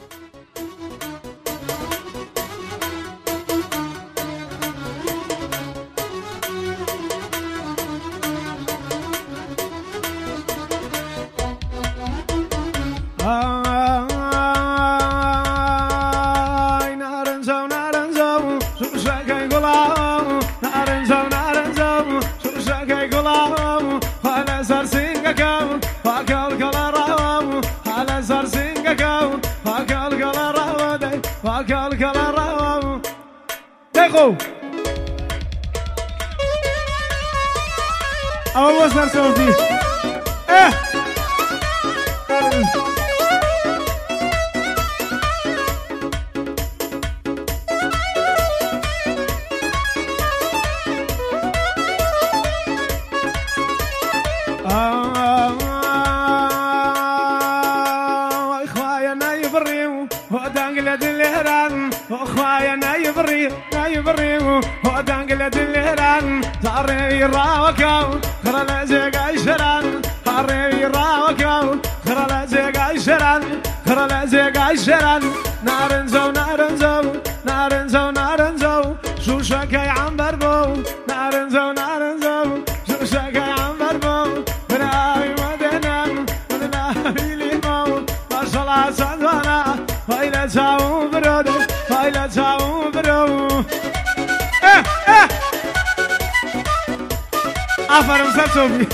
Vamos a Sophie. اخويا نايبريو ودانقلة الهران اخويا نايبريو ودانقلة الهران طاري راوكاو خرا لزيق عشران طاري راوكاو خرا لزيق عشران خرا لزيق عشران نارنزو نارنزو نارنزو نارنزو شو شكاي عم بربو نارنزو نارنزو شو شكاي عم بربو براي مدنم مدناي ليمو ما شاء الله صدوانا فايلة تاو برود فايلة تاو برود آفرین سلطوبی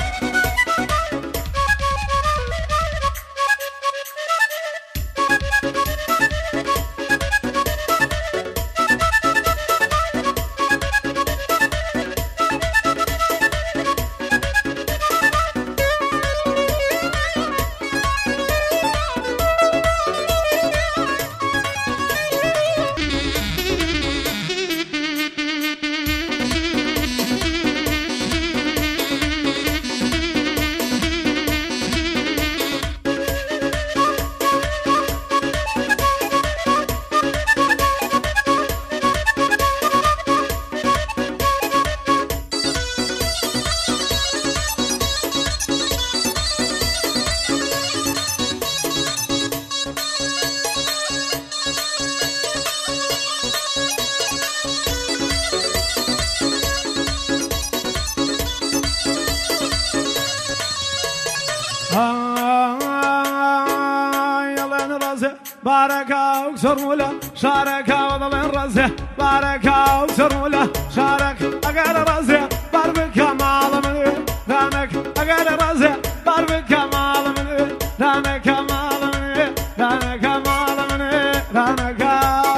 باركا وكسر مولا شاركا وضلين رزه باركا وكسر مولا شارك أقل رزه باربكا مال من رامك أقل رزه باربكا مال من رامك مال من رامك مال من رامك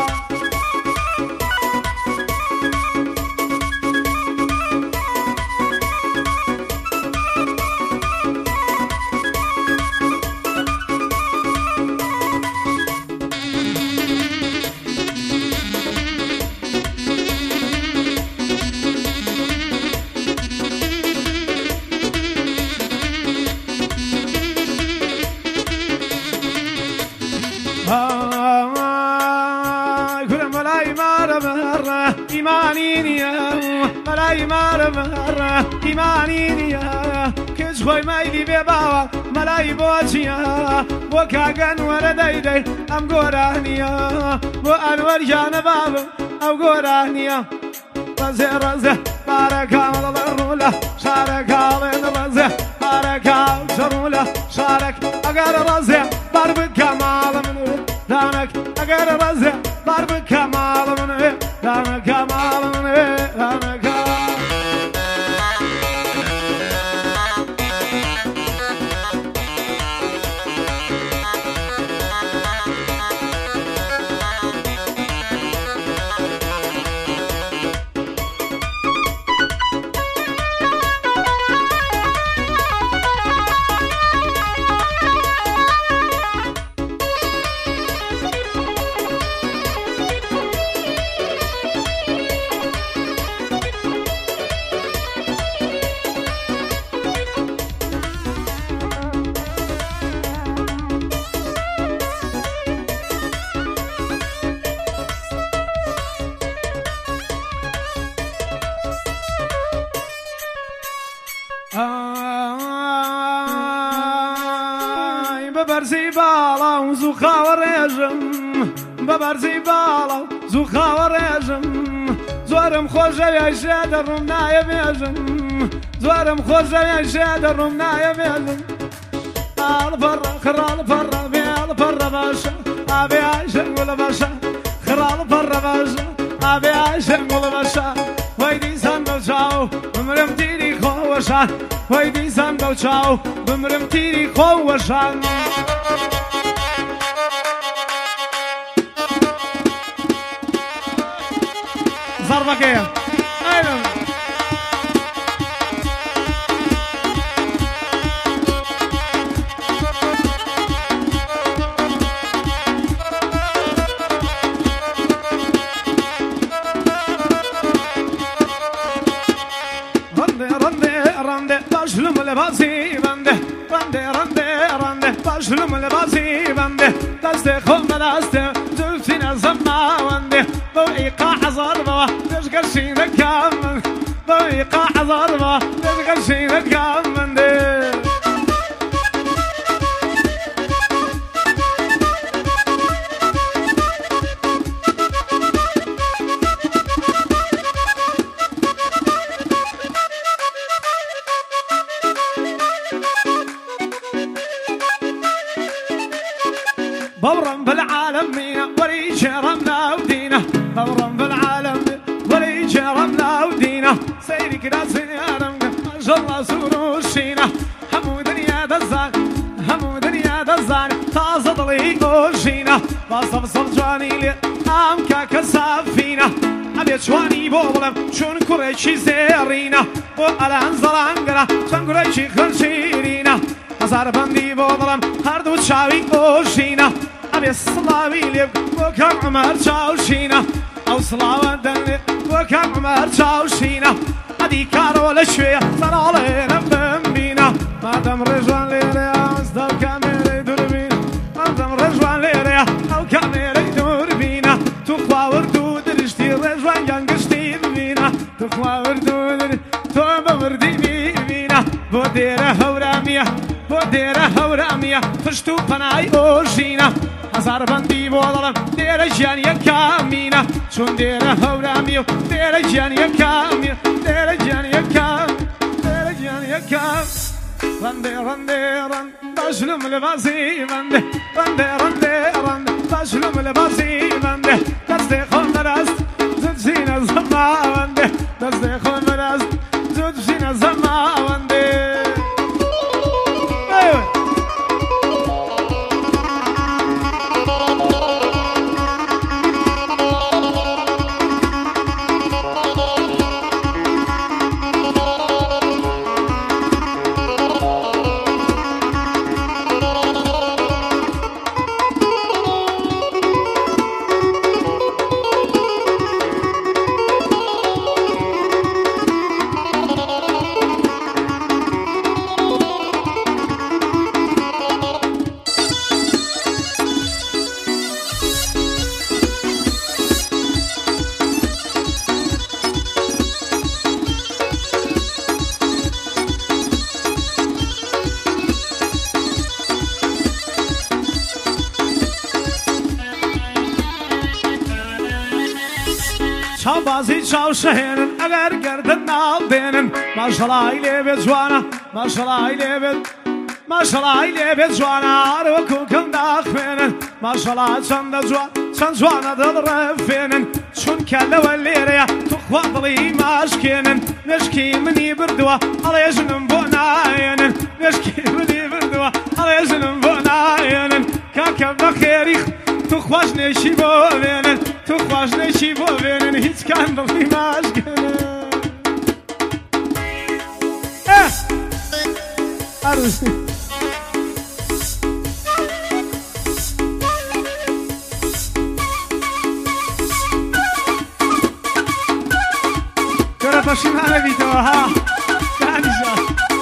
ملاي مار مهر إيمانينيا كش خوي مايلي بباوا ملاي بوشيا وكاغن وردايدي أم غورانيا وأنور جان باب أو غورانيا رزه رزه باركا والله شاركا لين رزه باركا شروله شارك أقر رزه باربكا مال من دانك أقر رزه باربكا مال من دانك مال من دانك ببرزي بالا وزوخا وريجم ببرزي بالا وزوخا وريجم زورم خوجة يا شادر نايم يجم زورم خوجة يا شادر نايم يجم البر خرال بر بيال بر باشا ابي عايشن ولا باشا خرال بر باشا ابي عايشن ولا باشا ويدي ساندو تشاو بمرم تيري خوشان ويدي ساندو تشاو بمرم تيري خوشان ضربك ايه ايوه başlım lebasi bende rande rande rande başlım lebasi bende deste khum deste zülfine zamma bende bu iqa zarba tشكر شيء كامل bu iqa zarba tشكر شيء كامل بورم بالعالم ولي شرمنا ودينا بورم بالعالم ولي شرمنا ودينا سيري كدا سيارم ما شاء الله سروشينا همو دنيا دزان همو دنيا دزان تازد لي قوشينا باصف صلجاني لي امكا كسافينا ابيت شواني بولم شون كوريشي زيرينا والان زلانقرا شون كوريشي خرشيرينا هزار بندي بولم هردو تشاوي قوشينا ابي الصلاوي لي وكان عمر تشاوشينا او صلاوة دني وكان عمر تشاوشينا ادي كارو لشوية صار علينا بمبينا ما دام رجوان ليريا مصدر كاميري دوربينا ما دام رجوان ليريا او كاميري دوربينا تخوا وردو درشتي رجوان ينقشتي بينا تخوا وردو درشتي توبا وردي بينا بوديرة هورامية بوديرة هورامية فشتو قناي اوشينا هزار بندي بولم دير جانيا كامينا شون دير هوراميو دير جانيا كامينا دير جانيا كام دير جانيا كام رندي رندي رند باشلم لباسي رندي رندي رندي رند باشلم لباسي رندي دستي خون راست زود سينا زما رندي دستي خون راست زود سينا زما رندي بازی چاو شهرن اگر گردن نال دینن ماشالله ایلی بجوانا ماشالله ایلی بج ماشالله ایلی بجوانا رو کوکن داخمنن ماشالله چند جوان چند جوانا دل رفینن چون کله ولیریا تو خواطلی ماشکنن نشکی منی بردوا علی جنم بناینن نشکی منی بردوا علی جنم بناینن کاکم بخیری تو خوش نشی بوینن تو خوش نشی بوینن هیچ کندلی ماشکنن عروسی چرا پشیمانه بی تو ها دانیشا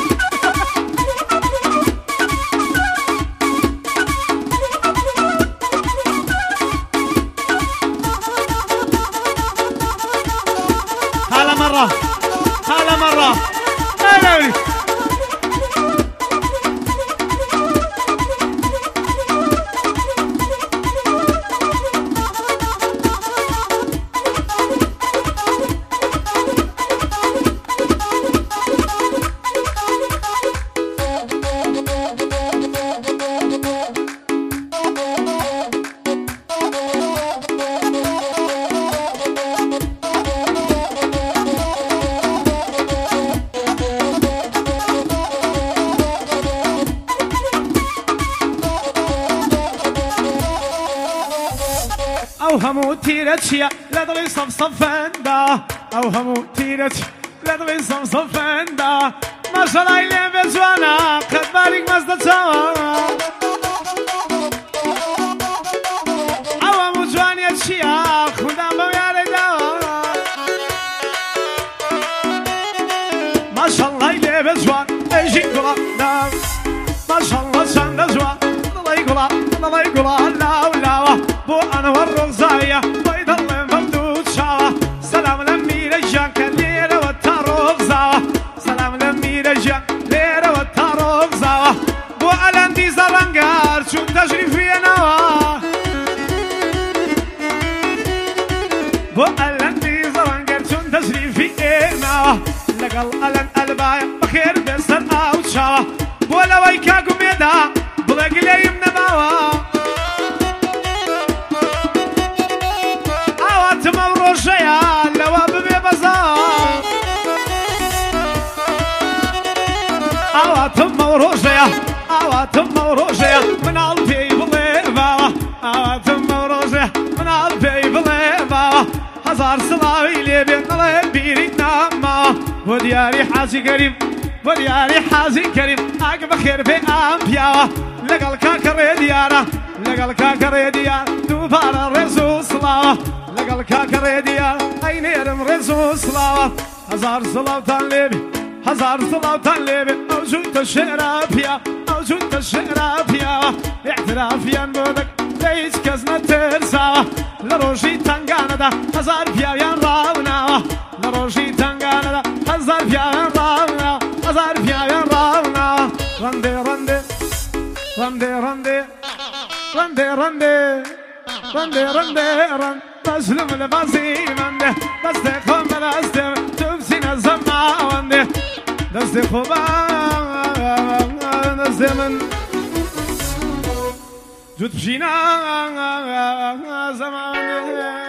هلا مرة لا او همو تيرتشيا لا ضلي صفصفندا او همو تيرتش لا ضلي صفصفندا ما شاء الله إلي بزوانا قد بارك مزد سوا او همو جواني تشيا خدام بمياري دوا ما شاء الله إلي بزوان ايجي قرانا ما شاء الله سند زوان الله يقول لا ولا بو انا والرغزايه بيض الله ممدود شاوه سلام لمي رجاك ليره والتاروغ زاوه سلام لمي رجاك ليره والتاروغ زاوه بو الندي زرنقار شو تجري نوا بو الندي زرنقار شو تجري نوا لقل الن البايع بخير بسر او شاوه بو لويكا قميدا بلق لي من ماوا اوات موروشيا لواب ببزار اوات موروشيا من قلبي بليفا اوات موروشيا من قلبي بليفا هزار صلاوي لي بين الله بيرينا ما ودياري حاجي قريب ودياري حازي كريم عقب خير في أنبياء لقل كاكري ديارة لقل كاكري ديار دوبار الرسول صلاة لقل كاكري ديار أين يرم رسول صلاة هزار صلاة تنليبي هزار صلاة تنليبي موجود الشرافية موجود الشرافية اعترافيا بودك ليش كزنا ترسا لروشي تنقانا دا هزار فيا ينراونا لروشي تنقانا دا هزار فيا ينراونا هزار فيا ينراونا رندي رندي رندي رندي رندي رندي رندي رندي رند بسلم لباسي منده دستي خوب دستي تبسينا زما ونده دستي خوبا دستي من جود بشينا زمان